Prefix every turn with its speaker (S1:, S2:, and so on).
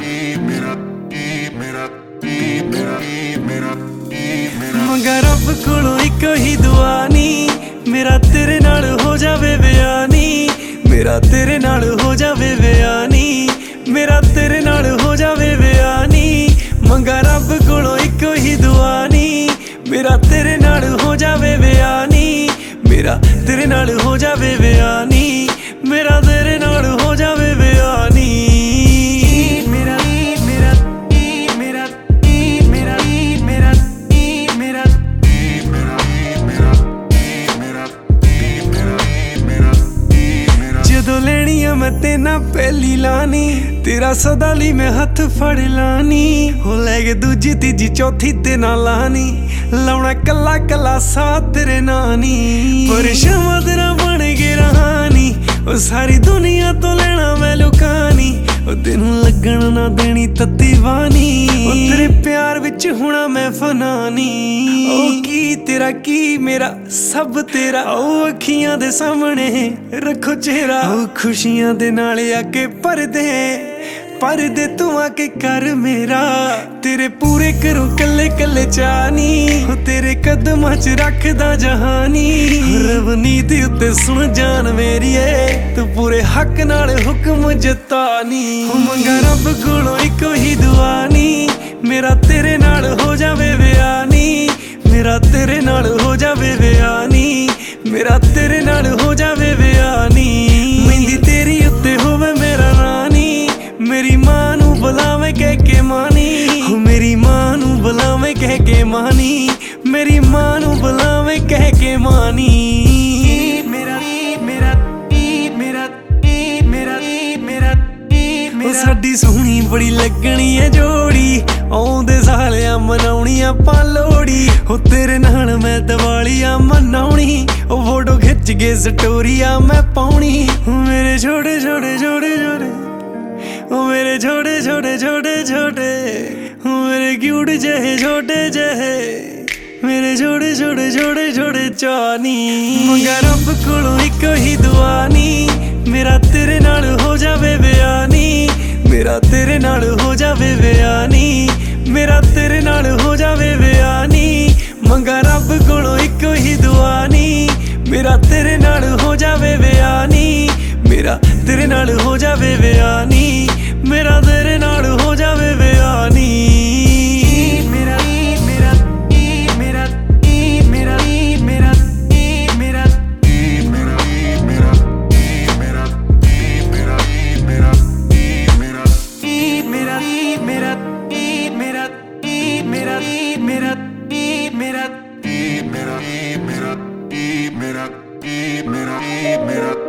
S1: ਮੰਗਾ ਰੱਬ ਕੋਲੋਂ ਇੱਕ ਹੀ ਦੁਆ ਨੀ, ਮੇਰਾ ਤੇਰੇ ਨਾਲ ਹੋ ਜਾਵੇ ਵਿਆਹ ਨੀ, ਮੇਰਾ ਤੇਰੇ ਨਾਲ ਹੋ ਜਾਵੇ ਵਿਆਹ ਨੀ, ਮੇਰਾ ਤੇਰੇ ਨਾਲ ਹੋ ਜਾਵੇ ਵਿਆਹ ਨੀ। ਮੰਗਾ ਰੱਬ ਕੋਲੋਂ ਇੱਕ ਹੀ ਦੁਆ ਨੀ, ਮੇਰਾ ਤੇਰੇ ਨਾਲ ਹੋ ਜਾਵੇ ਵਿਆਹ ਨੀ, ਮੇਰਾ ਤੇਰੇ ਨਾਲ ਹੋ ਜਾਵੇ ਵਿਆਹ ਨੀ, ਮੇਰਾ ਤੇਰੇ ਨਾਲ ਹੋ ਜਾਵੇ ਵਿਆਹ ਨੀ। ਜਦੋਂ ਲੈਣੀ ਆ ਮੈਂ ਤੇ ਨਾ ਪਹਿਲੀ ਲਾਣੀ, ਤੇਰਾ ਸਦਾ ਲਈ ਮੈਂ ਹੱਥ ਫੜ ਲਾਣੀ, ਹੋ ਲੈ ਕੇ ਦੂਜੀ ਤੀਜੀ ਚੌਥੀ ਤੇ ਨਾ ਲਾਣੀ, ਲਾਉਣਾ ਕੱਲਾ ਕੱਲਾ ਸਾਥ ਤੇਰੇ ਨਾਨੀ। ਪਰ ਸ਼ਮਾ ਤੇਰਾ ਬਣ ਕੇ ਰਹਾਨੀ, ਉਹ ਸਾਰੀ ਦੁਨੀਆ ਤੋਂ ਲੈਣਾ ਮੈਂ ਲੁਕਾਨੀ, ਉਹ ਤੈਨੂੰ ਲੱਗਣ ਨਾ ਦੇਣੀ ਤੱਤੀ ਵਾਨੀ, ਉਹ ਤੇਰੇ ਪਿਆਰ ਵਿੱਚ ਹੋਣਾ ਮੈਂ ਫਨਾਨੀ। ਉਹ ਕੀ ਤੇਰਾ ਕੀ ਮੇਰਾ ਸਭ ਤੇਰਾ, ਉਹ ਅੱਖੀਆਂ ਦੇ ਸਾਹਮਣੇ ਰੱਖੋ ਚਿਹਰਾ, ਉਹ ਖੁਸ਼ੀਆਂ ਦੇ ਨਾਲ ਆ ਕੇ ਪਰਦੇ ਤੂੰ ਆ ਕੇ ਕਰ ਮੇਰਾ, ਤੇਰੇ ਪੂਰੇ ਕਰੂੰ ਕੱਲੇ ਕੱਲੇ ਚਾਨੀ, ਉਹ ਤੇਰੇ ਕਦਮਾਂ 'ਚ ਰੱਖਦਾ ਜਹਾਨੀ। ਰਵਨੀਤ ਉੱਤੇ ਸੁਣ ਜਾਨ ਮੇਰੀਏ, ਤੂੰ ਪੂਰੇ ਹੱਕ ਨਾਲ ਹੁਕਮ ਜਤਾਨੀ। ਮੰਗਾ ਰੱਬ ਕੋਲੋਂ ਇੱਕੋ ਹੀ ਦੁਆ ਨੀ, ਮੇਰਾ ਤੇਰੇ ਨਾਲ ਹੋ ਜਾਵੇ ਵਿਆਹ ਨੀ, ਮੇਰਾ ਤੇਰੇ ਨਾਲ ਹੋ ਜਾਵੇ ਵਿਆਹ ਨੀ, ਮੇਰਾ ਤੇਰੇ ਨਾਲ ਹੋ ਜਾਵੇ ਵਿਆਹ ਨੀ। ਮਹਿੰਦੀ ਤੇਰੀ ਉੱਤੇ ਹੋਵੇ ਮੇਰਾ ਨਾਂ ਨੀ, ਮੇਰੀ ਮਾਂ ਨੂੰ ਬੁਲਾਵੇਂ ਕਹਿ ਕੇ ਮਾਨੀ, ਹੋ ਮੇਰੀ ਮਾਂ ਨੂੰ ਬੁਲਾਵੇਂ ਕਹਿ ਕੇ ਮਾਨੀ, ਮੇਰੀ ਮਾਂ ਨੂੰ ਬੁਲਾਵੇਂ ਕਹਿ ਕੇ ਮਾਨੀ। ਉਹ ਸਾਡੀ ਸੋਹਣੀ ਬੜੀ ਲੱਗਣੀ ਏ ਜੋੜੀ, ਆਉਂਦੇ ਸਾਲਿਆਂ ਮਨਾਉਣੀ ਆਪਾਂ ਲੋਹੜੀ, ਹੋ ਤੇਰੇ ਨਾਲ ਮੈਂ ਦੀਵਾਲੀਆਂ ਮਨਾਉਣੀ, ਉਹ ਫੋਟੋ ਖਿੱਚ ਕੇ ਸਟੋਰੀਆਂ ਮੈਂ ਪਾਉਣੀ। ਮੇਰੇ ਛੋਟੇ ਛੋਟੇ ਛੋਟੇ ਛੋਟੇ, ਉਹ ਮੇਰੇ ਛੋਟੇ ਛੋਟੇ ਛੋਟੇ ਛੋਟੇ, ਉਹ ਮੇਰੇ ਕਿਊਟ ਜਿਹੇ ਛੋਟੇ ਜਿਹੇ, ਮੇਰੇ ਛੋਟੇ ਛੋਟੇ ਛੋਟੇ ਛੋਟੇ ਚਾਨੀ। ਮੰਗਾ ਰੱਬ ਕੋਲੋਂ ਇੱਕੋ ਹੀ ਦੁਆ ਨੀ, ਮੇਰਾ ਤੇਰੇ ਨਾਲ ਹੋ ਜਾਵੇ ਵਿਆਹ ਨੀ, ਮੇਰਾ ਤੇਰੇ ਨਾਲ ਹੋ ਜਾਵੇ ਵਿਆਹ ਨੀ, ਮੇਰਾ ਤੇਰੇ ਨਾਲ ਹੋ ਜਾਵੇ ਵਿਆਹ ਨੀ। ਮੰਗਾ ਰੱਬ ਕੋਲੋਂ ਇੱਕੋ ਹੀ ਦੁਆ ਨੀ, ਮੇਰਾ ਤੇਰੇ ਨਾਲ ਹੋ ਜਾਵੇ ਵਿਆਹ ਨੀ, ਮੇਰਾ ਤੇਰੇ ਨਾਲ ਹੋ ਜਾਵੇ ਵਿਆਹ ਨੀ, ਮੇਰਾ ਤੇਰੇ ਨਾਲ ਹੋ ਜਾਵੇ ਵਿਆਹ ਨੀ।
S2: मेरा